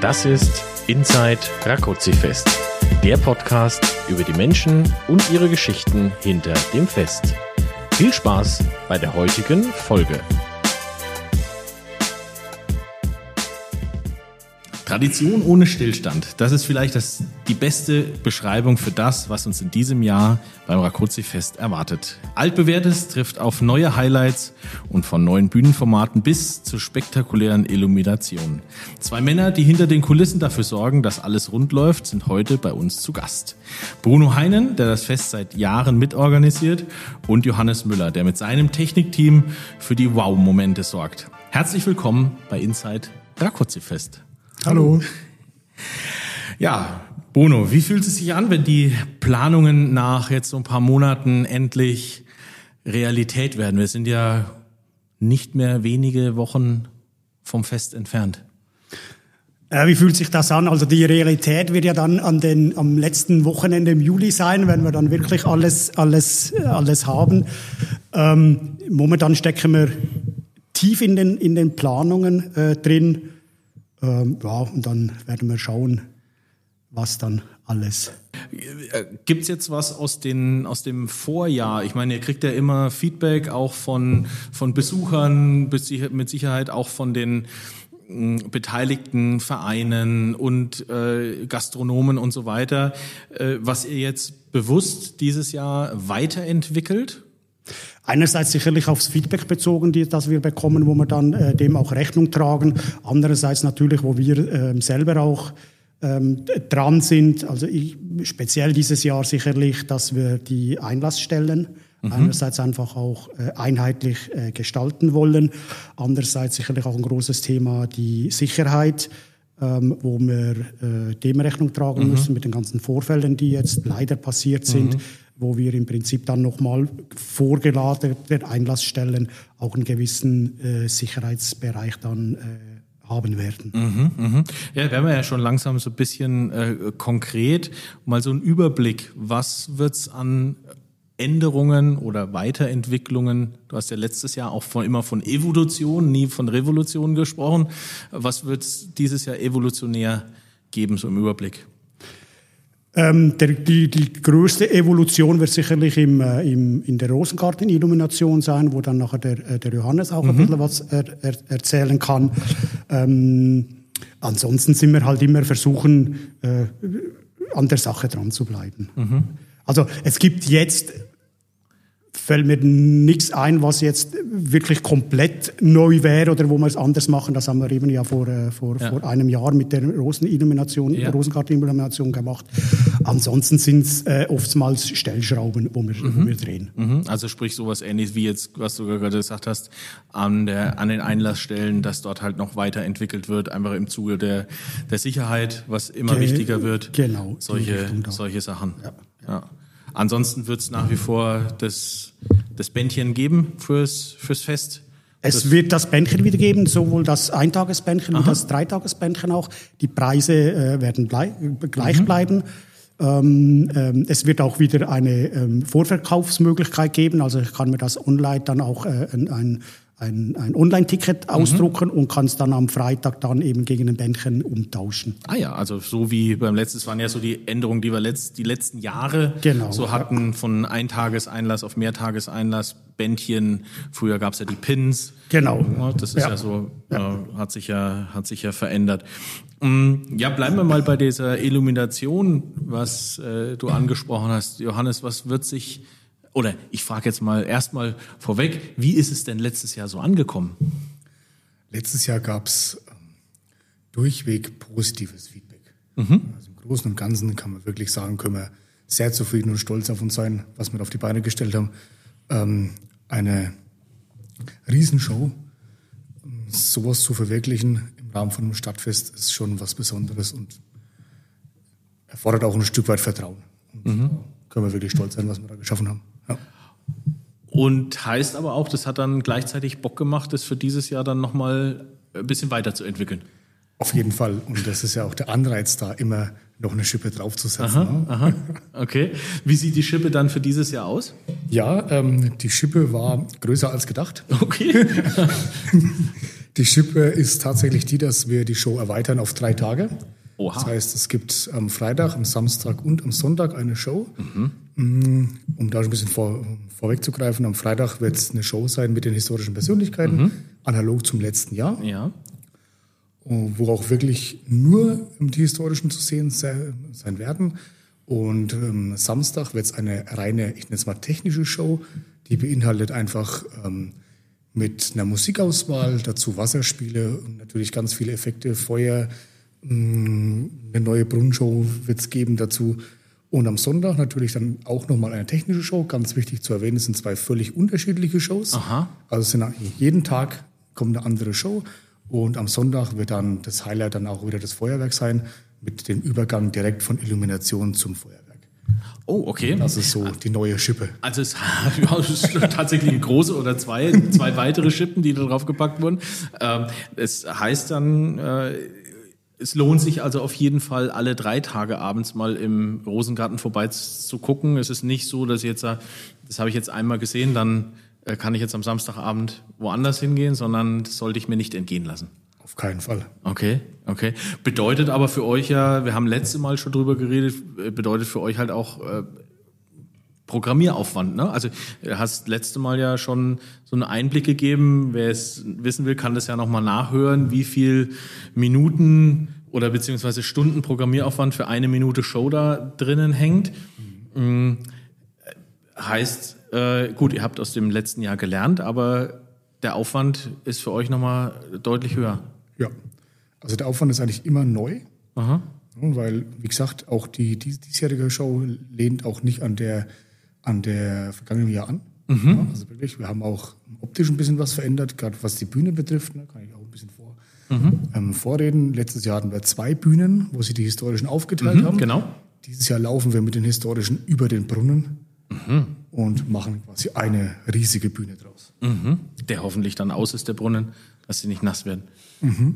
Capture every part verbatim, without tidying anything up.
Das ist Inside Rákóczi-Fest, der Podcast über die Menschen und ihre Geschichten hinter dem Fest. Viel Spaß bei der heutigen Folge. Tradition ohne Stillstand. Das ist vielleicht das, die beste Beschreibung für das, was uns in diesem Jahr beim Rákóczi-Fest erwartet. Altbewährtes trifft auf neue Highlights und von neuen Bühnenformaten bis zu spektakulären Illuminationen. Zwei Männer, die hinter den Kulissen dafür sorgen, dass alles rund läuft, sind heute bei uns zu Gast. Bruno Heinen, der das Fest seit Jahren mitorganisiert, und Johannes Müller, der mit seinem Technikteam für die Wow-Momente sorgt. Herzlich willkommen bei Inside Rákóczi-Fest. Hallo. Ja, Bruno, wie fühlt es sich an, wenn die Planungen nach jetzt so ein paar Monaten endlich Realität werden? Wir sind ja nicht mehr wenige Wochen vom Fest entfernt. Äh, wie fühlt sich das an? Also die Realität wird ja dann an den, am letzten Wochenende im Juli sein, wenn wir dann wirklich alles, alles, alles haben. Ähm, momentan stecken wir tief in den, in den Planungen äh, drin. Ähm, ja, und dann werden wir schauen, was dann alles. Gibt's jetzt was aus den aus dem Vorjahr? Ich meine, ihr kriegt ja immer Feedback auch von von Besuchern, mit Sicherheit auch von den mh, beteiligten Vereinen und äh, Gastronomen und so weiter, äh, was ihr jetzt bewusst dieses Jahr weiterentwickelt? Einerseits sicherlich aufs Feedback bezogen, die, das wir bekommen, wo wir dann äh, dem auch Rechnung tragen. Andererseits natürlich, wo wir äh, selber auch ähm, dran sind. Also ich, speziell dieses Jahr sicherlich, dass wir die Einlassstellen mhm. einerseits einfach auch äh, einheitlich äh, gestalten wollen. Andererseits sicherlich auch ein großes Thema die Sicherheit, ähm, wo wir äh, dem Rechnung tragen mhm. müssen mit den ganzen Vorfällen, die jetzt leider passiert sind. Mhm. Wo wir im Prinzip dann nochmal vorgelagerten Einlassstellen auch einen gewissen äh, Sicherheitsbereich dann äh, haben werden. Mhm, mh. Ja, werden wir ja schon langsam so ein bisschen äh, konkret. Mal so einen Überblick, was wird's an Änderungen oder Weiterentwicklungen, du hast ja letztes Jahr auch von, immer von Evolution, nie von Revolution gesprochen. Was wird's dieses Jahr evolutionär geben, so im Überblick? Ähm, der, die, die größte Evolution wird sicherlich im, äh, im, in der Rosengarten-Illumination sein, wo dann nachher der, der Johannes auch mhm. ein bisschen was er, er, erzählen kann. Ähm, ansonsten sind wir halt immer versuchen, äh, an der Sache dran zu bleiben. Mhm. Also es gibt jetzt, fällt mir nichts ein, was jetzt wirklich komplett neu wäre oder wo wir es anders machen. Das haben wir eben ja vor, äh, vor, ja. vor einem Jahr mit der Rosenillumination, ja. Rosengarten-Illumination gemacht. Ansonsten sind es äh, oftmals Stellschrauben, wo wir, mhm. wo wir drehen. Mhm. Also sprich sowas Ähnliches wie jetzt, was du gerade gesagt hast, an, der, an den Einlassstellen, dass dort halt noch weiterentwickelt wird, einfach im Zuge der, der Sicherheit, was immer Ge- wichtiger wird. Genau. Solche, solche Sachen. Ja. Ja. Ansonsten wird es nach wie vor das, das Bändchen geben fürs, fürs Fest? Es das wird das Bändchen wieder geben, sowohl das Eintagesbändchen wie das Dreitagesbändchen auch. Die Preise äh, werden blei- gleich mhm. bleiben. Ähm, ähm, es wird auch wieder eine ähm, Vorverkaufsmöglichkeit geben. Also ich kann mir das online dann auch äh, ein, ein ein, ein Online-Ticket ausdrucken mhm. und kann es dann am Freitag dann eben gegen ein Bändchen umtauschen. Ah ja, also so wie beim letzten, das waren ja so die Änderungen, die wir letzt, die letzten Jahre genau, so hatten, ja. Von Eintageseinlass auf Mehrtageseinlass, Bändchen, früher gab es ja die Pins. Genau. Das ist ja, ja so, ja. Äh, hat sich ja, hat sich ja verändert. Ja, bleiben wir mal bei dieser Illumination, was äh, du angesprochen hast. Johannes, was wird sich Oder ich frage jetzt mal erstmal vorweg, wie ist es denn letztes Jahr so angekommen? Letztes Jahr gab es ähm, durchweg positives Feedback. Mhm. Also im Großen und Ganzen kann man wirklich sagen, können wir sehr zufrieden und stolz auf uns sein, was wir auf die Beine gestellt haben. Ähm, eine Riesenshow, sowas zu verwirklichen im Rahmen von einem Stadtfest ist schon was Besonderes und erfordert auch ein Stück weit Vertrauen. Und mhm. können wir wirklich stolz sein, was wir da geschaffen haben. Ja. Und heißt aber auch, das hat dann gleichzeitig Bock gemacht, das für dieses Jahr dann nochmal ein bisschen weiterzuentwickeln. Auf jeden Fall. Und das ist ja auch der Anreiz da, immer noch eine Schippe draufzusetzen. Aha, ne? aha. Okay. Wie sieht die Schippe dann für dieses Jahr aus? Ja, ähm, die Schippe war größer als gedacht. Okay. Die Schippe ist tatsächlich die, dass wir die Show erweitern auf drei Tage. Oha. Das heißt, es gibt am Freitag, am Samstag und am Sonntag eine Show. Mhm. Um da ein bisschen vor, vorwegzugreifen, am Freitag wird es eine Show sein mit den historischen Persönlichkeiten, mhm. analog zum letzten Jahr. Ja. Wo auch wirklich nur die historischen zu sehen sein werden. Und ähm, Samstag wird es eine reine, ich nenne es mal technische Show, die beinhaltet einfach ähm, mit einer Musikauswahl, dazu Wasserspiele und natürlich ganz viele Effekte, Feuer, mh, eine neue Brunnenshow wird es geben dazu. Und am Sonntag natürlich dann auch nochmal eine technische Show. Ganz wichtig zu erwähnen, es sind zwei völlig unterschiedliche Shows. Aha. Also es sind jeden Tag kommt eine andere Show. Und am Sonntag wird dann das Highlight dann auch wieder das Feuerwerk sein, mit dem Übergang direkt von Illumination zum Feuerwerk. Oh, okay. Das ist so die neue Schippe. Also es, ja, es ist tatsächlich eine große oder zwei, zwei weitere Schippen, die da drauf gepackt wurden. Ähm, es heißt dann, äh, es lohnt sich also auf jeden Fall, alle drei Tage abends mal im Rosengarten vorbei zu gucken. Es ist nicht so, dass jetzt, das habe ich jetzt einmal gesehen, dann kann ich jetzt am Samstagabend woanders hingehen, sondern das sollte ich mir nicht entgehen lassen. Auf keinen Fall. Okay, okay. Bedeutet aber für euch ja, wir haben letztes Mal schon drüber geredet, bedeutet für euch halt auch äh, Programmieraufwand, ne? Also du hast letzte Mal ja schon so einen Einblick gegeben. Wer es wissen will, kann das ja nochmal nachhören, wie viel Minuten oder beziehungsweise Stunden Programmieraufwand für eine Minute Show da drinnen hängt. Mhm. Heißt, Äh, gut, ihr habt aus dem letzten Jahr gelernt, aber der Aufwand ist für euch nochmal deutlich höher. Ja, also der Aufwand ist eigentlich immer neu, Aha. weil, wie gesagt, auch die, die diesjährige Show lehnt auch nicht an der, an der vergangenen Jahr an. Mhm. Ja, also wirklich, wir haben auch optisch ein bisschen was verändert, gerade was die Bühne betrifft, ne, kann ich auch ein bisschen vor, mhm. ähm, vorreden. Letztes Jahr hatten wir zwei Bühnen, wo sie die historischen aufgeteilt mhm, haben. Genau. Dieses Jahr laufen wir mit den historischen über den Brunnen. Mhm. Und machen quasi eine riesige Bühne draus. Mhm. Der hoffentlich dann aus ist, der Brunnen, dass sie nicht nass werden. Mhm.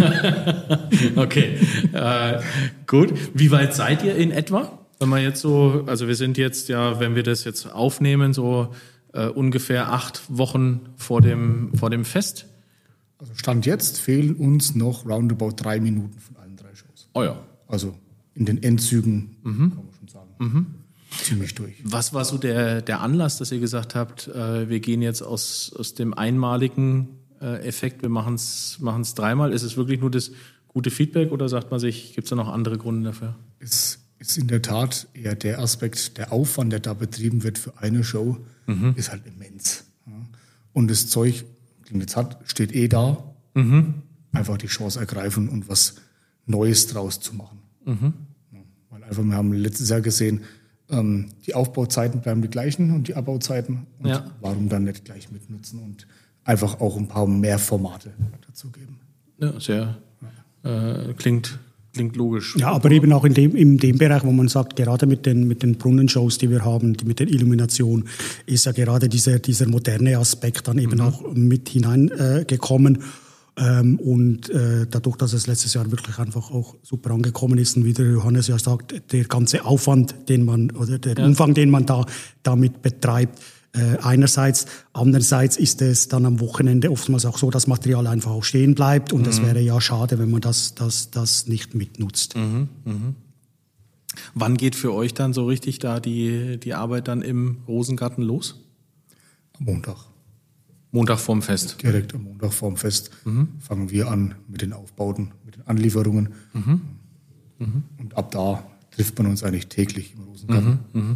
Okay, äh, gut. Wie weit seid ihr in etwa? Wenn man jetzt so, also wir sind jetzt ja, wenn wir das jetzt aufnehmen, so äh, ungefähr acht Wochen vor dem, vor dem Fest. Also Stand jetzt fehlen uns noch roundabout drei Minuten von allen drei Shows. Oh ja. Also in den Endzügen, mhm. kann man schon sagen. Mhm. Ziemlich durch. Was war so der, der Anlass, dass ihr gesagt habt, äh, wir gehen jetzt aus, aus dem einmaligen äh, Effekt, wir machen es dreimal? Ist es wirklich nur das gute Feedback oder sagt man sich, gibt es da noch andere Gründe dafür? Es ist in der Tat eher der Aspekt, der Aufwand, der da betrieben wird für eine Show, mhm. ist halt immens. Ja. Und das Zeug, das man jetzt hat, steht eh da. Mhm. Einfach die Chance ergreifen und was Neues draus zu machen. Mhm. Ja. Weil einfach, wir haben letztes Jahr gesehen, die Aufbauzeiten bleiben die gleichen und die Abbauzeiten. Und ja. Warum dann nicht gleich mitnutzen und einfach auch ein paar mehr Formate dazugeben? Ja, sehr. Ja. Äh, klingt, klingt logisch. Ja, aber eben auch in dem, in dem Bereich, wo man sagt, gerade mit den, mit den Brunnenshows, die wir haben, die, mit der Illumination, ist ja gerade dieser, dieser moderne Aspekt dann eben mhm. auch mit hineingekommen. Äh, Ähm, und äh, dadurch, dass es letztes Jahr wirklich einfach auch super angekommen ist und wie der Johannes ja sagt, der ganze Aufwand, den man oder der ja. Umfang, den man da damit betreibt, äh, einerseits, andererseits ist es dann am Wochenende oftmals auch so, dass Material einfach auch stehen bleibt und es mhm. wäre ja schade, wenn man das, das, das nicht mitnutzt. Mhm. Mhm. Wann geht für euch dann so richtig da die, die Arbeit dann im Rosengarten los? Am Montag. Montag vorm Fest. Direkt am Montag vorm Fest mhm. fangen wir an mit den Aufbauten, mit den Anlieferungen. Mhm. Mhm. Und ab da trifft man uns eigentlich täglich im Rosengarten. Mhm. Mhm.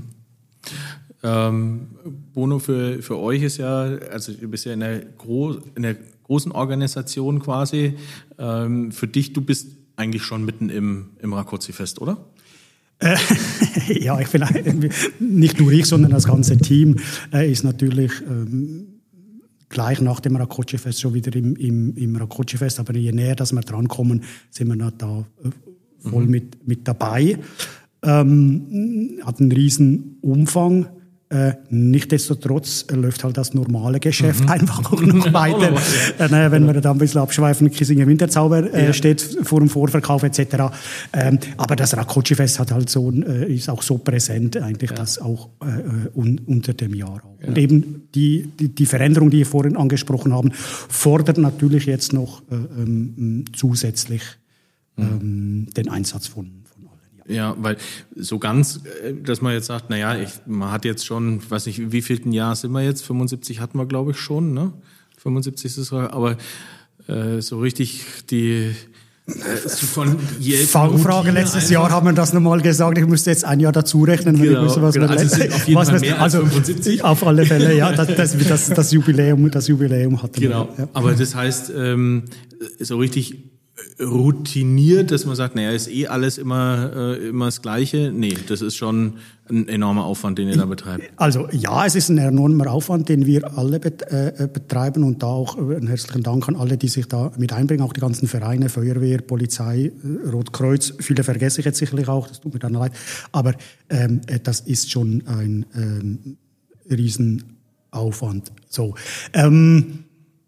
Ähm, Bono, für, für euch ist ja, also du bist ja in der, Gro- in der großen Organisation quasi. Ähm, für dich, du bist eigentlich schon mitten im, im Rakozzi-Fest, oder? Äh, ja, ich bin nicht nur ich, sondern das ganze Team äh, ist natürlich ähm, gleich nach dem Rakozzi-Fest schon wieder im, im, im Rakozzi-Fest. Aber je näher, dass wir drankommen, sind wir da voll mhm. mit, mit dabei. Ähm, hat einen riesen Umfang. Äh, Nichtsdestotrotz läuft halt das normale Geschäft mhm. einfach auch noch weiter. äh, wenn wir da ein bisschen abschweifen, Kisinger Winterzauber äh, ja. steht vor dem Vorverkauf et cetera. Ähm, aber das Rakoczy-Fest hat halt so, äh, ist auch so präsent eigentlich, ja. das auch äh, un, unter dem Jahr auch. Ja. Und eben die, die, die Veränderung, die wir vorhin angesprochen haben, fordert natürlich jetzt noch äh, ähm, zusätzlich mhm. ähm, den Einsatz von Ja, weil so ganz, dass man jetzt sagt, naja, ich, man hat jetzt schon, weiß nicht, wie vielten Jahr sind wir jetzt? fünfundsiebzig hatten wir, glaube ich, schon, ne? fünfundsiebzig ist es, aber äh, so richtig die äh, von Fangfrage, letztes Jahr haben wir das nochmal gesagt, ich müsste jetzt ein Jahr dazu rechnen, wenn genau, ich wüsste, was genau. wir Also auf jeden Fall mehr also, als fünfundsiebzig. Auf alle Fälle, ja, das, das, das, das Jubiläum, das Jubiläum hatten genau. wir. Ja. Aber das heißt, ähm, so richtig routiniert, dass man sagt, naja, ist eh alles immer, äh, immer das Gleiche. Nee, das ist schon ein enormer Aufwand, den ihr da betreibt. Also ja, es ist ein enormer Aufwand, den wir alle bet- äh, betreiben und da auch einen herzlichen Dank an alle, die sich da mit einbringen, auch die ganzen Vereine, Feuerwehr, Polizei, Rotkreuz, viele vergesse ich jetzt sicherlich auch, das tut mir dann leid, aber ähm, das ist schon ein ähm, Riesenaufwand. So, ähm,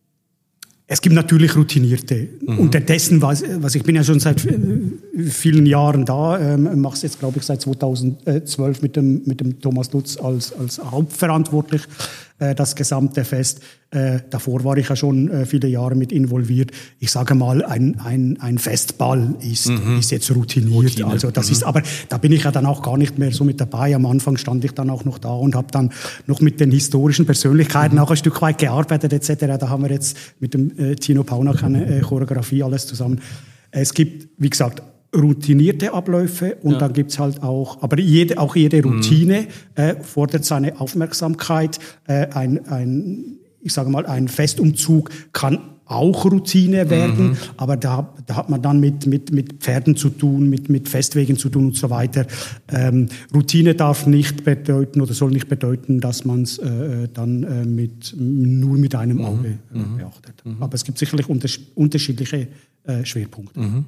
Es gibt natürlich Routinierte. Mhm. Unterdessen, was, was ich bin ja schon seit vielen Jahren da, ähm, mache es jetzt, glaube ich, seit zweitausendzwölf mit dem, mit dem Thomas Lutz als, als Hauptverantwortlich, äh, das gesamte Fest. Äh, davor war ich ja schon äh, viele Jahre mit involviert. Ich sage mal, ein, ein, ein Festball ist, mhm. ist jetzt routiniert. Routine. Also das mhm. ist, aber da bin ich ja dann auch gar nicht mehr so mit dabei. Am Anfang stand ich dann auch noch da und habe dann noch mit den historischen Persönlichkeiten mhm. auch ein Stück weit gearbeitet et cetera. Da haben wir jetzt mit dem äh, Tino Paunak eine äh, Choreografie, alles zusammen. Es gibt, wie gesagt, routinierte Abläufe und ja. dann gibt's halt auch, aber jede, auch jede Routine mhm. äh, fordert seine Aufmerksamkeit. Äh, ein, ein, ich sage mal, ein Festumzug kann auch Routine werden, mhm. aber da, da hat man dann mit, mit, mit Pferden zu tun, mit, mit Festwegen zu tun und so weiter. Ähm, Routine darf nicht bedeuten oder soll nicht bedeuten, dass man es äh, dann äh, mit, nur mit einem Auge äh, mhm. beachtet. Mhm. Aber es gibt sicherlich unters- unterschiedliche äh, Schwerpunkte. Mhm.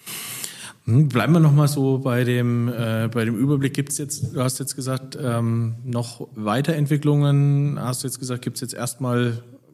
Bleiben wir noch mal so bei dem äh, bei dem Überblick. Gibt's jetzt? Du hast jetzt gesagt ähm, noch Weiterentwicklungen. Hast du jetzt gesagt, gibt's jetzt erstmal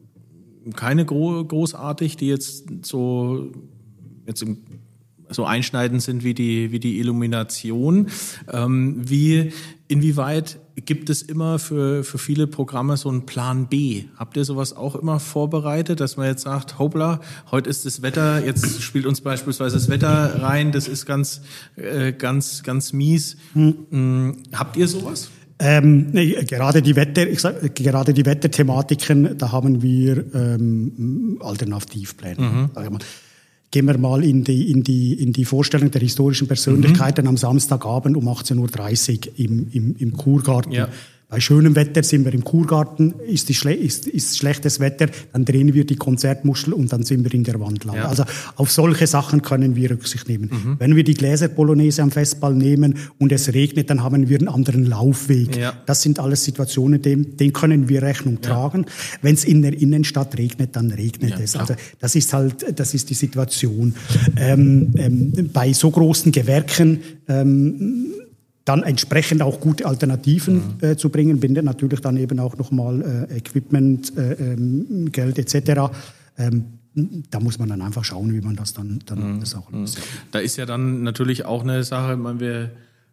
keine gro- großartig, die jetzt so jetzt im, so einschneidend sind wie die wie die Illumination. Ähm, wie inwieweit gibt es immer für für viele Programme so einen Plan B? Habt ihr sowas auch immer vorbereitet, dass man jetzt sagt, hoppla, heute ist das Wetter, jetzt spielt uns beispielsweise das Wetter rein, das ist ganz äh, ganz ganz mies. Hm. Habt ihr sowas? Ähm, nee, gerade die Wetter, ich sag, gerade die Wetterthematiken, da haben wir ähm, Alternativpläne. Mhm. Sag ich mal. Gehen wir mal in die, in die, in die Vorstellung der historischen Persönlichkeiten mhm. am Samstagabend um achtzehn Uhr dreißig im, im, im Kurgarten. Ja. Bei schönem Wetter sind wir im Kurgarten, ist, die Schle- ist, ist schlechtes Wetter, dann drehen wir die Konzertmuschel und dann sind wir in der Wandlage. Ja. Also auf solche Sachen können wir Rücksicht nehmen. Mhm. Wenn wir die Gläserpolonaise am Festball nehmen und es regnet, dann haben wir einen anderen Laufweg. Ja. Das sind alles Situationen, denen, denen können wir Rechnung ja. tragen. Wenn es in der Innenstadt regnet, dann regnet ja, es. Klar. Also das ist halt, das ist die Situation. Ähm, ähm, bei so großen Gewerken ähm, dann entsprechend auch gute Alternativen mhm. äh, zu bringen, bindet natürlich dann eben auch nochmal äh, Equipment, äh, ähm, Geld et cetera. Ähm, da muss man dann einfach schauen, wie man das dann, dann mhm. das auch löst. Da ist ja dann natürlich auch eine Sache, ich meine, wir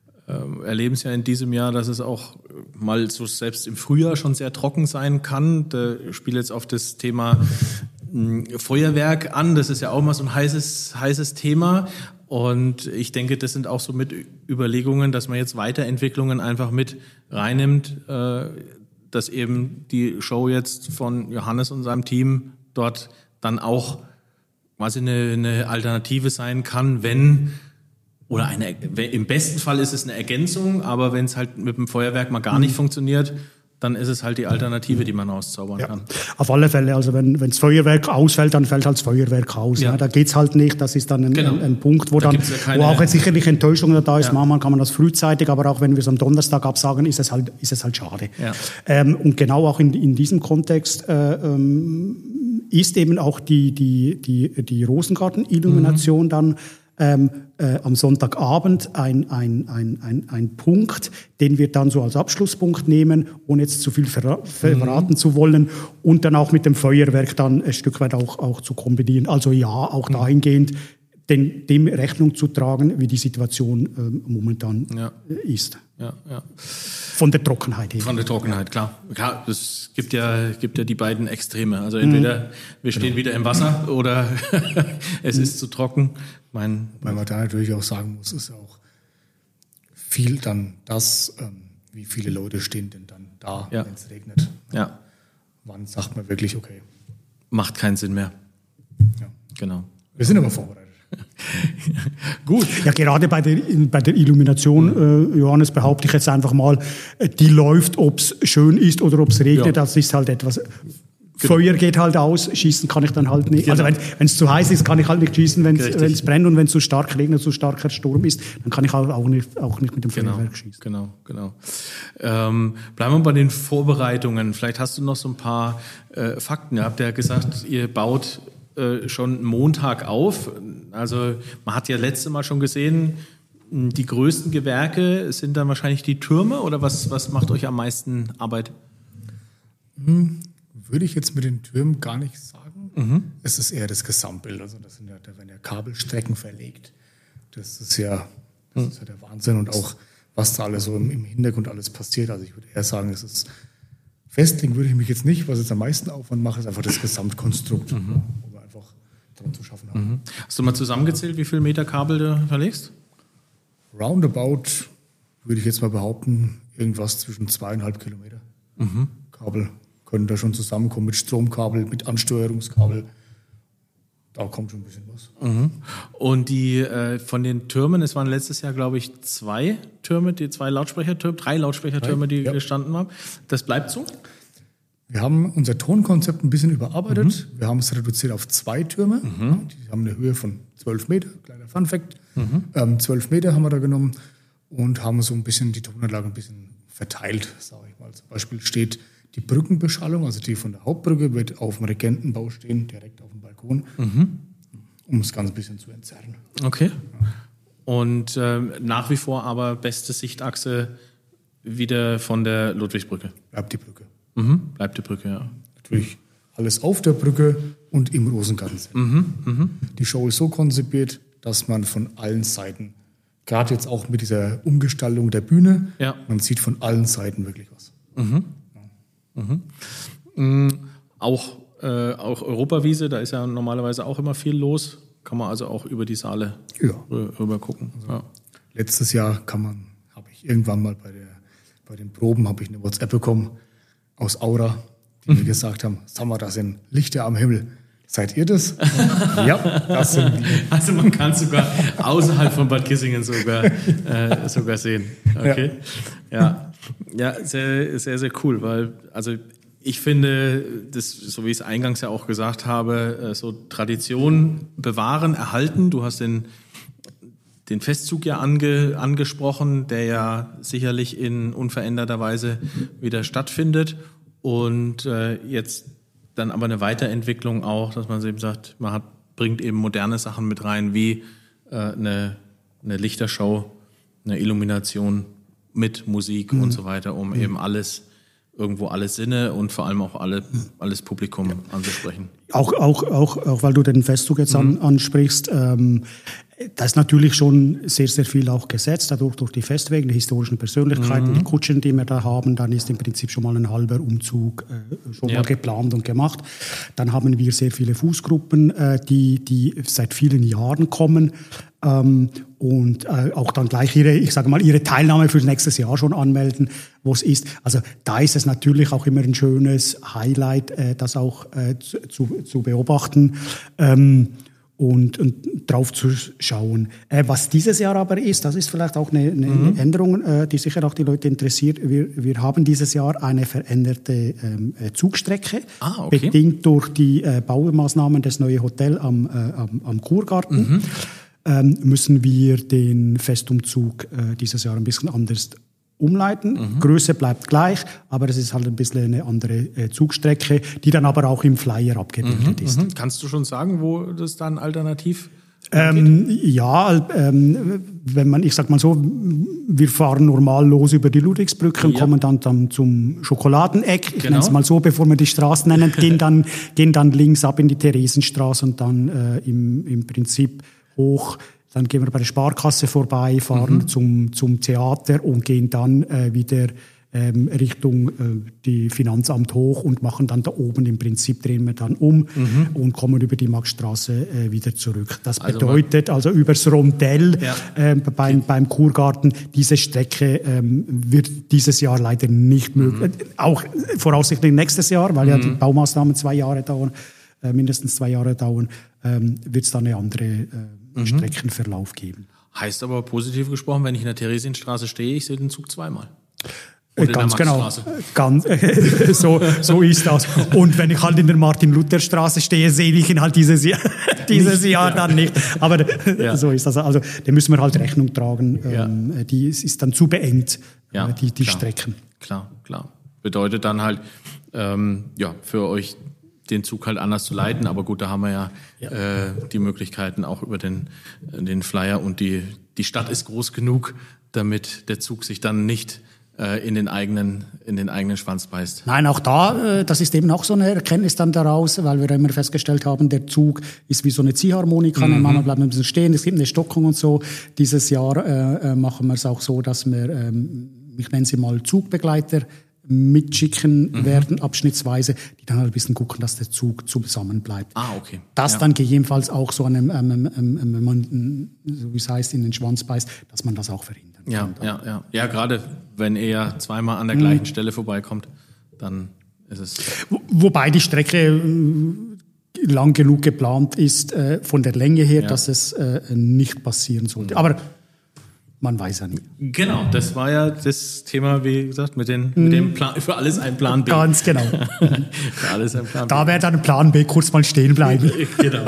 äh, erleben es ja in diesem Jahr, dass es auch mal so selbst im Frühjahr schon sehr trocken sein kann. Da spielt jetzt auf das Thema mh, Feuerwerk an, das ist ja auch mal so ein heißes, heißes Thema. Und ich denke, das sind auch so mit Überlegungen, dass man jetzt Weiterentwicklungen einfach mit reinnimmt, äh, dass eben die Show jetzt von Johannes und seinem Team dort dann auch quasi eine, eine Alternative sein kann, wenn, oder eine, im besten Fall ist es eine Ergänzung, aber wenn es halt mit dem Feuerwerk mal gar nicht mhm. funktioniert, dann ist es halt die Alternative, die man auszaubern ja. kann. Auf alle Fälle, also wenn das Feuerwerk ausfällt, dann fällt halt das Feuerwerk aus. Ja. Ja, da geht's halt nicht, das ist dann ein, genau. ein, ein Punkt, wo, da dann, ja keine, wo auch jetzt sicherlich Enttäuschung da ist. Ja. Manchmal kann man das frühzeitig, aber auch wenn wir es am Donnerstag absagen, ist es halt, ist es halt schade. Ja. Ähm, und genau auch in, in diesem Kontext äh, ähm, ist eben auch die, die, die, die Rosengarten-Illumination mhm. dann ähm, äh, am Sonntagabend ein, ein, ein, ein, ein Punkt, den wir dann so als Abschlusspunkt nehmen, ohne jetzt zu viel verra- verraten mhm. zu wollen, und dann auch mit dem Feuerwerk dann ein Stück weit auch, auch zu kombinieren. Also ja, auch mhm. dahingehend, den, dem Rechnung zu tragen, wie die Situation ähm, momentan ja. ist. Ja, ja. Von der Trockenheit her. Von der Trockenheit, klar. klar es gibt ja, gibt ja die beiden Extreme. Also entweder mhm. wir stehen genau. wieder im Wasser oder es mhm. ist zu trocken. Mein, Weil man da natürlich auch sagen muss, ist ja auch viel dann das, ähm, wie viele Leute stehen denn dann da, ja. wenn es regnet. Ja. Wann sagt man wirklich, okay. Macht keinen Sinn mehr. Ja. Genau. Wir sind aber vorbereitet. Gut. Ja, gerade bei der, bei der Illumination, äh, Johannes, behaupte ich jetzt einfach mal, die läuft, ob es schön ist oder ob es regnet. Ja. Das ist halt etwas. Genau. Feuer geht halt aus, schießen kann ich dann halt nicht. Genau. Also wenn es zu heiß ist, kann ich halt nicht schießen. Wenn es brennt und wenn es zu stark regnet, zu starker Sturm ist, dann kann ich halt auch nicht, auch nicht mit dem genau. Feuerwerk schießen. Genau, genau. Ähm, bleiben wir bei den Vorbereitungen. Vielleicht hast du noch so ein paar äh, Fakten. Ihr habt ja gesagt, ihr baut äh, schon Montag auf. Also man hat ja letztes Mal schon gesehen, die größten Gewerke sind dann wahrscheinlich die Türme, oder was, was macht euch am meisten Arbeit? Hm. Würde ich jetzt mit den Türmen gar nicht sagen. Mhm. Es ist eher das Gesamtbild. Also das sind ja, da werden ja Kabelstrecken verlegt. Das ist ja, das mhm. ist ja der Wahnsinn. Und auch, was da alles so im, im Hintergrund alles passiert. Also ich würde eher sagen, es ist, festlegen würde ich mich jetzt nicht. Was jetzt am meisten Aufwand macht, ist einfach das Gesamtkonstrukt, mhm. wo wir einfach dran zu schaffen haben. Mhm. Hast du mal zusammengezählt, wie viel Meter Kabel du verlegst? Roundabout würde ich jetzt mal behaupten, irgendwas zwischen zweieinhalb Kilometer mhm. Kabel. Können da schon zusammenkommen mit Stromkabel, mit Ansteuerungskabel. Da kommt schon ein bisschen was. Mhm. Und die äh, von den Türmen, es waren letztes Jahr, glaube ich, zwei Türme, die zwei Lautsprechertürme, drei Lautsprechertürme, die ja. gestanden haben. Das bleibt so? Wir haben unser Tonkonzept ein bisschen überarbeitet. Mhm. Wir haben es reduziert auf zwei Türme. Mhm. Die haben eine Höhe von zwölf Meter, kleiner Funfact. Mhm. Ähm, zwölf Meter haben wir da genommen und haben so ein bisschen die Tonanlage ein bisschen verteilt, sage ich mal. Zum Beispiel steht die Brückenbeschallung, also die von der Hauptbrücke, wird auf dem Regentenbau stehen, direkt auf dem Balkon, mhm. um das Ganze ein bisschen zu entzerren. Okay. Ja. Und äh, nach wie vor aber beste Sichtachse wieder von der Ludwigsbrücke? Bleibt die Brücke. Mhm. Bleibt die Brücke, ja. Natürlich alles auf der Brücke und im großen Ganzen. Mhm. Mhm. Die Show ist so konzipiert, dass man von allen Seiten, gerade jetzt auch mit dieser Umgestaltung der Bühne, ja. man sieht von allen Seiten wirklich was. Mhm. Mhm. Mhm. Auch, äh, auch Europawiese, da ist ja normalerweise auch immer viel los. Kann man also auch über die Saale ja. rüber gucken. Also ja. Letztes Jahr kann man, habe ich irgendwann mal bei, der, bei den Proben habe ich eine WhatsApp bekommen aus Aura, die mhm. mir gesagt haben, sag mal, da sind Lichter am Himmel. Seid ihr das? Ja, das sind wir. Also man kann sogar außerhalb von Bad Kissingen sogar, äh, sogar sehen. Okay. Ja. ja. Ja, sehr, sehr, sehr cool, weil, also ich finde, das, so wie ich es eingangs ja auch gesagt habe, so Tradition bewahren, erhalten. Du hast den, den Festzug ja ange, angesprochen, der ja sicherlich in unveränderter Weise wieder stattfindet, und äh, jetzt dann aber eine Weiterentwicklung auch, dass man eben sagt, man hat, bringt eben moderne Sachen mit rein, wie äh, eine, eine Lichtershow, eine Illumination mit Musik mhm. und so weiter, um mhm. eben alles, irgendwo alle Sinne und vor allem auch alle, alles Publikum ja. anzusprechen. Auch, auch, auch, auch weil du den Festzug jetzt an, ansprichst, ähm, da ist natürlich schon sehr, sehr viel auch gesetzt, dadurch durch die Festwege, die historischen Persönlichkeiten, mhm. die Kutschen, die wir da haben, dann ist im Prinzip schon mal ein halber Umzug äh, schon ja. mal geplant und gemacht. Dann haben wir sehr viele Fußgruppen, äh, die, die seit vielen Jahren kommen. Ähm, und äh, auch dann gleich ihre, ich sage mal, ihre Teilnahme für nächstes Jahr schon anmelden, wo es ist. Also da ist es natürlich auch immer ein schönes Highlight, äh, das auch äh, zu, zu beobachten ähm, und, und drauf zu schauen. Äh, was dieses Jahr aber ist, das ist vielleicht auch eine, eine mhm. Änderung, äh, die sicher auch die Leute interessiert. Wir, wir haben dieses Jahr eine veränderte ähm, Zugstrecke, ah, okay. bedingt durch die äh, Baumaßnahmen des neuen Hotels am, äh, am, am Kurgarten. Mhm. Ähm, müssen wir den Festumzug äh, dieses Jahr ein bisschen anders umleiten. Mhm. Größe bleibt gleich, aber es ist halt ein bisschen eine andere äh, Zugstrecke, die dann aber auch im Flyer abgebildet mhm, ist. Mhm. Kannst du schon sagen, wo das dann alternativ Ähm, ja, ähm, wenn man, ich sag mal so, wir fahren normal los über die Ludwigsbrücke und ja. kommen dann, dann zum Schokoladeneck. Ich genau. nenne es mal so, bevor wir die Straßen nennen, gehen dann, gehen dann links ab in die Theresienstraße und dann äh, im, im Prinzip hoch. Dann gehen wir bei der Sparkasse vorbei, fahren mhm. zum, zum Theater und gehen dann äh, wieder ähm, Richtung äh, die Finanzamt hoch und machen dann da oben im Prinzip, drehen wir dann um mhm. und kommen über die Maxstraße äh, wieder zurück. Das also bedeutet also übers Rondell ja. äh, beim, okay. beim Kurgarten, diese Strecke ähm, wird dieses Jahr leider nicht möglich. Mhm. Auch voraussichtlich nächstes Jahr, weil mhm. ja die Baumaßnahmen zwei Jahre dauern, äh, mindestens zwei Jahre dauern, ähm, wird es dann eine andere äh, mhm. Streckenverlauf geben. Heißt aber positiv gesprochen, wenn ich in der Theresienstraße stehe, ich sehe den Zug zweimal. Oder ganz genau, ganz, so, so ist das. Und wenn ich halt in der Martin-Luther-Straße stehe, sehe ich ihn halt dieses Jahr, dieses nicht, Jahr ja. dann nicht. Aber ja. so ist das. Also, dem müssen wir halt Rechnung tragen. Ja. Ähm, die ist dann zu beengt, ja, die, die klar. Strecken. Klar, klar. Bedeutet dann halt, ähm, ja, für euch den Zug halt anders zu leiten. Aber gut, da haben wir ja, ja. Äh, die Möglichkeiten auch über den, den Flyer und die, die Stadt ist groß genug, damit der Zug sich dann nicht in den eigenen, in den eigenen Schwanz beißt. Nein, auch da, das ist eben auch so eine Erkenntnis dann daraus, weil wir immer festgestellt haben, der Zug ist wie so eine Ziehharmonika, mhm. manchmal bleibt ein bisschen stehen, es gibt eine Stockung und so. Dieses Jahr äh, machen wir es auch so, dass wir, ähm, ich nenne sie mal Zugbegleiter, mitschicken mhm. werden, abschnittsweise, die dann halt ein bisschen gucken, dass der Zug zusammen bleibt. Ah, okay. Das ja. dann gegebenenfalls auch so, einem, ähm, ähm, wenn man, so wie es heißt, in den Schwanz beißt, dass man das auch verhindert. Ja, ja, ja. Ja, gerade wenn er zweimal an der gleichen mhm. Stelle vorbeikommt, dann ist es... Wo, wobei die Strecke lang genug geplant ist, äh, von der Länge her, ja. dass es äh, nicht passieren sollte. Aber man weiß ja nicht. Genau, das war ja das Thema, wie gesagt, mit, den, mit dem Plan, für alles ein Plan B. Ganz genau. Für alles ein Plan B. Da wäre dann Plan B kurz mal stehen bleiben. Genau.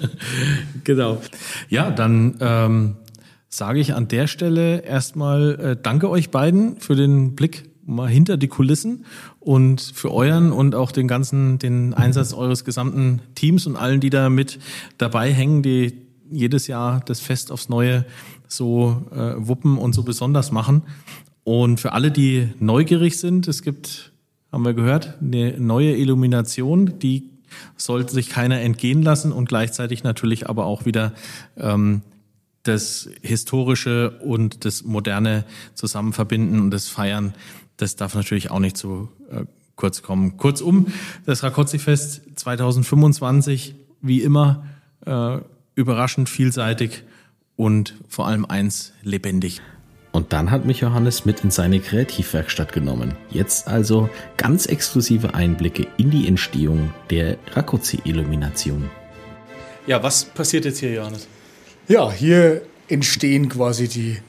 Genau. Ja, dann ähm, sage ich an der Stelle erstmal äh, danke euch beiden für den Blick mal hinter die Kulissen und für euren und auch den ganzen, den Einsatz eures gesamten Teams und allen, die da mit dabei hängen, die jedes Jahr das Fest aufs Neue so äh, wuppen und so besonders machen. Und für alle, die neugierig sind, es gibt, haben wir gehört, eine neue Illumination, die sollte sich keiner entgehen lassen und gleichzeitig natürlich aber auch wieder ähm, das Historische und das Moderne zusammen verbinden und das Feiern, das darf natürlich auch nicht zu äh, kurz kommen. Kurzum, das Rákóczi-Fest zwanzig fünfundzwanzig, wie immer, äh, überraschend vielseitig und vor allem eins, lebendig. Und dann hat mich Johannes mit in seine Kreativwerkstatt genommen. Jetzt also ganz exklusive Einblicke in die Entstehung der Rákóczi-Illumination. Ja, was passiert jetzt hier, Johannes? Ja, hier entstehen quasi die,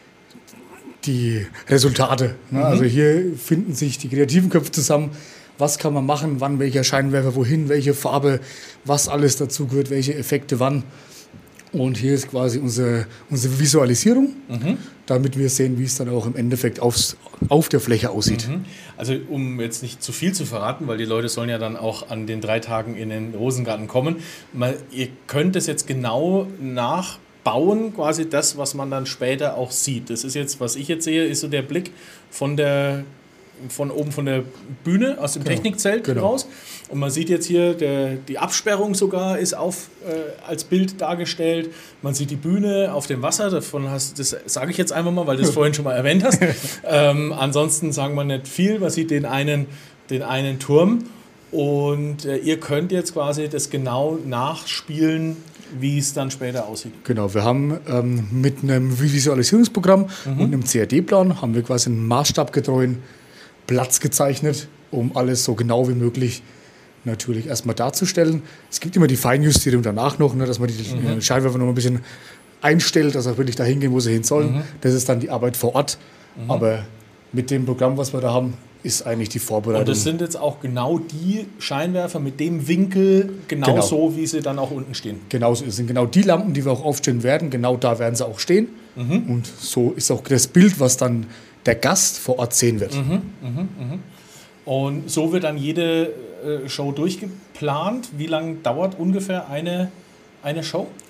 die Resultate. Ne? Mhm. Also hier finden sich die kreativen Köpfe zusammen. Was kann man machen, wann welcher Scheinwerfer, wohin, welche Farbe, was alles dazu gehört, welche Effekte wann. Und hier ist quasi unsere, unsere Visualisierung, mhm. damit wir sehen, wie es dann auch im Endeffekt aufs, auf der Fläche aussieht. Mhm. Also um jetzt nicht zu viel zu verraten, weil die Leute sollen ja dann auch an den drei Tagen in den Rosengarten kommen. Mal, ihr könnt es jetzt genau nachbauen, quasi das, was man dann später auch sieht. Das ist jetzt, was ich jetzt sehe, ist so der Blick von der... von oben von der Bühne, aus dem genau. Technikzelt genau. raus. Und man sieht jetzt hier, der, die Absperrung sogar ist auf, äh, als Bild dargestellt. Man sieht die Bühne auf dem Wasser, davon hast, das sage ich jetzt einfach mal, weil du es vorhin schon mal erwähnt hast. ähm, ansonsten sagen wir nicht viel, man sieht den einen, den einen Turm. Und äh, ihr könnt jetzt quasi das genau nachspielen, wie es dann später aussieht. Genau, wir haben ähm, mit einem Visualisierungsprogramm mhm. und einem C A D-Plan haben wir quasi einen maßstabgetreuen Platz gezeichnet, um alles so genau wie möglich natürlich erstmal darzustellen. Es gibt immer die Feinjustierung danach noch, ne, dass man die mhm. Scheinwerfer noch ein bisschen einstellt, dass auch wirklich dahin gehen, wo sie hin sollen. Mhm. Das ist dann die Arbeit vor Ort. Mhm. Aber mit dem Programm, was wir da haben, ist eigentlich die Vorbereitung. Und das sind jetzt auch genau die Scheinwerfer mit dem Winkel, genau, genau. so, wie sie dann auch unten stehen. Genau so, es sind genau die Lampen, die wir auch aufstellen werden. Genau da werden sie auch stehen. Mhm. Und so ist auch das Bild, was dann der Gast vor Ort sehen wird. Mhm, mh, mh. Und so wird dann jede äh, Show durchgeplant. Wie lange dauert ungefähr eine, eine Show?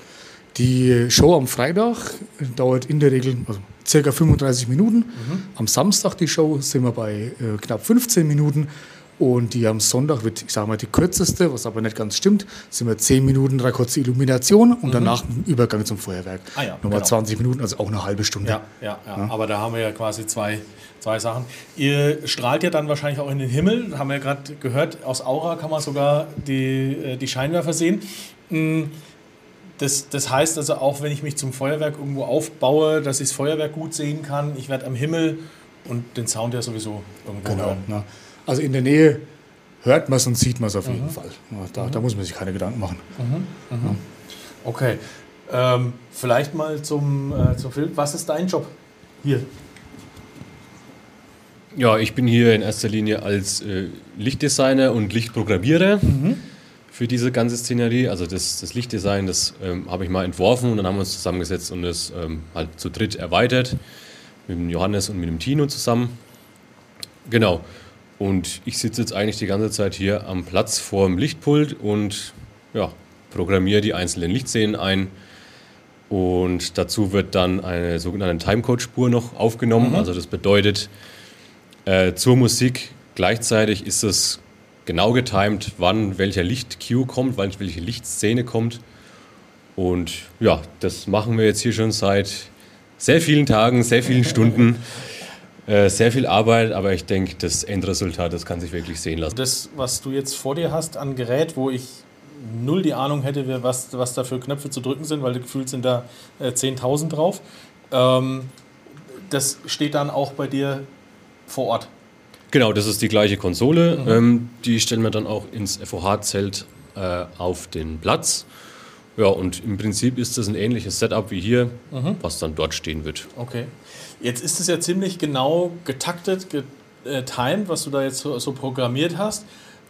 Die Show am Freitag dauert in der Regel also circa fünfunddreißig Minuten. Mhm. Am Samstag die Show sind wir bei äh, knapp fünfzehn Minuten. Und die am Sonntag wird, ich sage mal, die kürzeste, was aber nicht ganz stimmt, sind wir zehn Minuten Rakozzi Illumination und mhm. danach ein Übergang zum Feuerwerk. Ah ja, Nochmal genau. zwanzig Minuten, also auch eine halbe Stunde. Ja, ja, ja, ja. Aber da haben wir ja quasi zwei, zwei Sachen. Ihr strahlt ja dann wahrscheinlich auch in den Himmel. Haben wir ja gerade gehört, aus Aura kann man sogar die, die Scheinwerfer sehen. Das, das heißt also auch, wenn ich mich zum Feuerwerk irgendwo aufbaue, dass ich das Feuerwerk gut sehen kann. Ich werde am Himmel und den Sound ja sowieso irgendwo genau, hören. Ja. Also in der Nähe hört man es und sieht man es auf jeden mhm. Fall. Da, mhm. da muss man sich keine Gedanken machen. Mhm. Mhm. Ja. Okay. Ähm, vielleicht mal zum, äh, zum Film. Was ist dein Job hier? Ja, ich bin hier in erster Linie als äh, Lichtdesigner und Lichtprogrammierer mhm. für diese ganze Szenerie. Also das, das Lichtdesign, das ähm, habe ich mal entworfen und dann haben wir uns zusammengesetzt und es ähm, halt zu dritt erweitert. Mit dem Johannes und mit dem Tino zusammen. Genau. Und ich sitze jetzt eigentlich die ganze Zeit hier am Platz vor dem Lichtpult und ja, programmiere die einzelnen Lichtszenen ein. Und dazu wird dann eine sogenannte Timecode-Spur noch aufgenommen. Mhm. Also das bedeutet, äh, zur Musik gleichzeitig ist es genau getimed, wann welcher Licht-Cue kommt, wann welche Lichtszene kommt. Und ja, das machen wir jetzt hier schon seit sehr vielen Tagen, sehr vielen Stunden. Sehr viel Arbeit, aber ich denke, das Endresultat, das kann sich wirklich sehen lassen. Das, was du jetzt vor dir hast an Gerät, wo ich null die Ahnung hätte, was, was da für Knöpfe zu drücken sind, weil gefühlt sind da äh, zehntausend drauf, ähm, das steht dann auch bei dir vor Ort? Genau, das ist die gleiche Konsole. Mhm. Ähm, die stellen wir dann auch ins F O H-Zelt äh, auf den Platz. Ja, und im Prinzip ist das ein ähnliches Setup wie hier, mhm. was dann dort stehen wird. Okay. Jetzt ist es ja ziemlich genau getaktet, getimed, was du da jetzt so, so programmiert hast.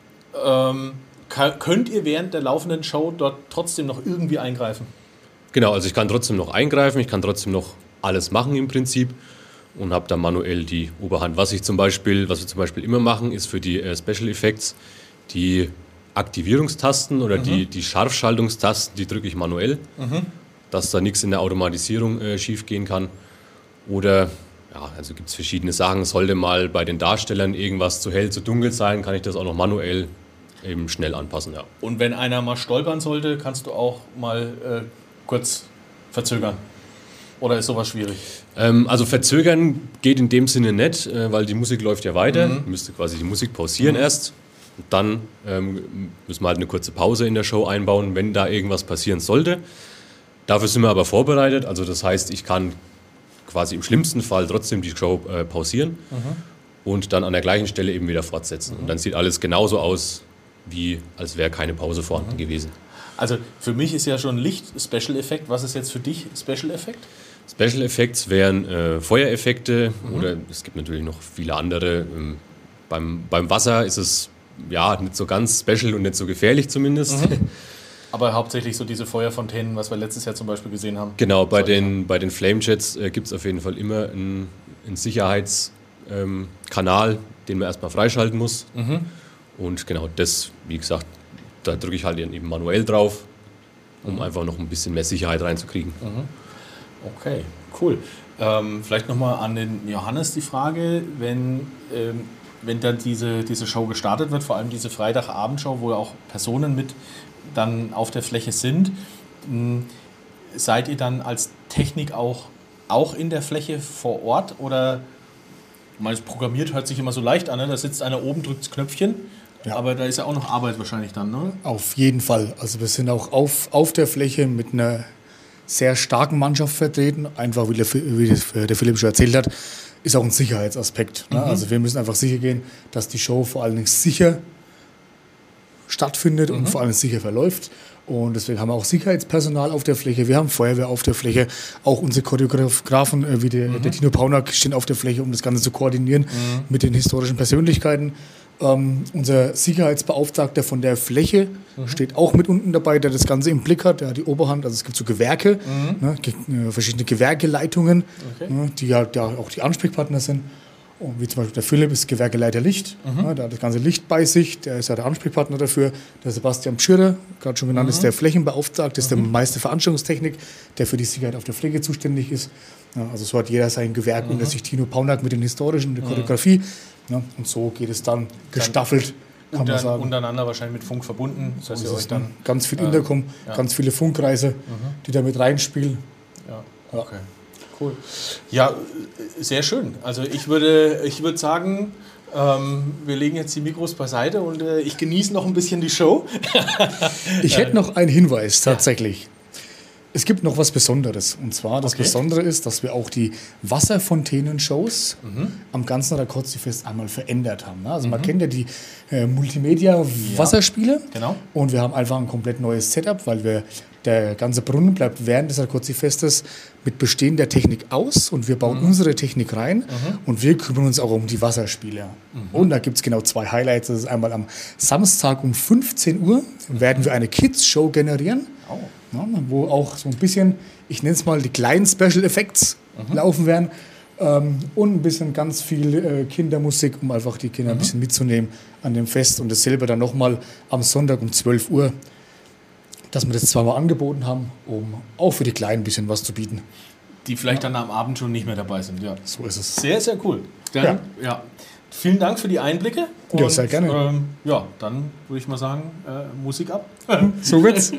Ähm, kann, könnt ihr während der laufenden Show dort trotzdem noch irgendwie eingreifen? Genau, also ich kann trotzdem noch eingreifen, ich kann trotzdem noch alles machen im Prinzip und habe dann manuell die Oberhand. Was ich zum Beispiel, was wir zum Beispiel immer machen, ist für die äh, Special Effects die Aktivierungstasten oder mhm. die, die Scharfschaltungstasten, die drücke ich manuell, mhm. dass da nichts in der Automatisierung äh, schief gehen kann. Oder, ja, also gibt es verschiedene Sachen. Sollte mal bei den Darstellern irgendwas zu hell, zu dunkel sein, kann ich das auch noch manuell eben schnell anpassen. Ja. Und wenn einer mal stolpern sollte, kannst du auch mal äh, kurz verzögern? Oder ist sowas schwierig? Ähm, also verzögern geht in dem Sinne nicht, äh, weil die Musik läuft ja weiter. Mhm. Du müsstest quasi die Musik pausieren mhm. erst. Und dann ähm, müssen wir halt eine kurze Pause in der Show einbauen, wenn da irgendwas passieren sollte. Dafür sind wir aber vorbereitet. Also das heißt, ich kann quasi im schlimmsten Fall trotzdem die Show äh, pausieren mhm. und dann an der gleichen Stelle eben wieder fortsetzen. Mhm. Und dann sieht alles genauso aus, wie als wäre keine Pause vorhanden mhm. gewesen. Also für mich ist ja schon Licht Special Effekt. Was ist jetzt für dich Special Effekt? Special Effects wären äh, Feuereffekte mhm. oder es gibt natürlich noch viele andere. Ähm, beim, beim Wasser ist es ja nicht so ganz special und nicht so gefährlich zumindest. Mhm. Aber hauptsächlich so diese Feuerfontänen, was wir letztes Jahr zum Beispiel gesehen haben. Genau, bei den, bei den Flamejets äh, gibt es auf jeden Fall immer einen, einen Sicherheitskanal, ähm, den man erstmal freischalten muss. Mhm. Und genau das, wie gesagt, da drücke ich halt eben manuell drauf, um mhm. einfach noch ein bisschen mehr Sicherheit reinzukriegen. Mhm. Okay, cool. Ähm, vielleicht nochmal an den Johannes die Frage, wenn, ähm, wenn dann diese, diese Show gestartet wird, vor allem diese Freitagabendshow, wo auch Personen mit dann auf der Fläche sind, seid ihr dann als Technik auch, auch in der Fläche vor Ort oder, man ist programmiert, hört sich immer so leicht an, ne? Da sitzt einer oben, drückt das Knöpfchen, ja. Aber da ist ja auch noch Arbeit wahrscheinlich dann, ne? Auf jeden Fall, also wir sind auch auf, auf der Fläche mit einer sehr starken Mannschaft vertreten, einfach wie der, wie der Philipp schon erzählt hat, ist auch ein Sicherheitsaspekt, ne? Mhm. Also wir müssen einfach sicher gehen, dass die Show vor allen Dingen sicher stattfindet mhm. und vor allem sicher verläuft. Und deswegen haben wir auch Sicherheitspersonal auf der Fläche, wir haben Feuerwehr auf der Fläche, auch unsere Choreografen wie der, mhm. der Tino Paunack stehen auf der Fläche, um das Ganze zu koordinieren mhm. mit den historischen Persönlichkeiten. Ähm, unser Sicherheitsbeauftragter von der Fläche mhm. steht auch mit unten dabei, der das Ganze im Blick hat, der hat die Oberhand, also es gibt so Gewerke, mhm. ne, ge- verschiedene Gewerkeleitungen, okay. ne, die ja da auch die Ansprechpartner sind. Und wie zum Beispiel der Philipp ist Gewerkeleiter Licht, mhm. ja, der hat das ganze Licht bei sich, der ist ja der Ansprechpartner dafür. Der Sebastian Pschirrer, gerade schon genannt, mhm. ist der Flächenbeauftragte, ist mhm. der Meister Veranstaltungstechnik, der für die Sicherheit auf der Fläche zuständig ist. Ja, also so hat jeder sein Gewerk mhm. unter sich. Tino Paunack mit den historischen, der Choreografie. Ja, und so geht es dann gestaffelt, kann unter, man sagen. Untereinander wahrscheinlich mit Funk verbunden. Das heißt, ihr euch dann ganz viel Intercom, äh, ja. ganz viele Funkkreise, mhm. die da mit reinspielen. Ja, okay. Ja. Cool. Ja, sehr schön. Also ich würde, ich würde sagen, ähm, wir legen jetzt die Mikros beiseite und äh, ich genieße noch ein bisschen die Show. Ich hätte noch einen Hinweis tatsächlich. Ja. Es gibt noch was Besonderes. Und zwar, das okay. Besondere ist, dass wir auch die Wasserfontänen-Shows mhm. am ganzen Rakozzi-Fest einmal verändert haben. Also mhm. man kennt ja die äh, Multimedia-Wasserspiele. Ja. Genau. Und wir haben einfach ein komplett neues Setup, weil wir der ganze Brunnen bleibt während des Rakozzi-Festes mit bestehender Technik aus und wir bauen mhm. unsere Technik rein mhm. und wir kümmern uns auch um die Wasserspiele. Mhm. Und da gibt es genau zwei Highlights. Das ist einmal am Samstag um fünfzehn Uhr werden wir eine Kids-Show generieren, oh. ja, wo auch so ein bisschen, ich nenne es mal, die kleinen Special Effects mhm. laufen werden ähm, und ein bisschen ganz viel äh, Kindermusik, um einfach die Kinder mhm. ein bisschen mitzunehmen an dem Fest und dasselbe dann nochmal am Sonntag um zwölf Uhr. Dass wir das zweimal angeboten haben, um auch für die Kleinen ein bisschen was zu bieten. Die vielleicht ja. dann am Abend schon nicht mehr dabei sind. Ja. So ist es. Sehr, sehr cool. Dann, ja. Ja. Vielen Dank für die Einblicke. Und, ja, sehr gerne. Ähm, ja, dann würde ich mal sagen, äh, Musik ab. So wird's.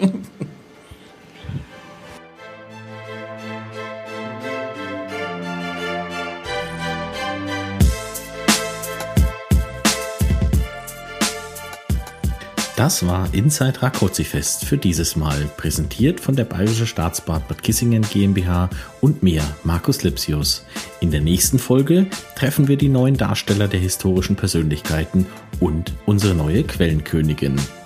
Das war Inside Rakozzi-Fest für dieses Mal, präsentiert von der Bayerische Staatsbad Bad Kissingen GmbH und mir, Markus Lipsius. In der nächsten Folge treffen wir die neuen Darsteller der historischen Persönlichkeiten und unsere neue Quellenkönigin.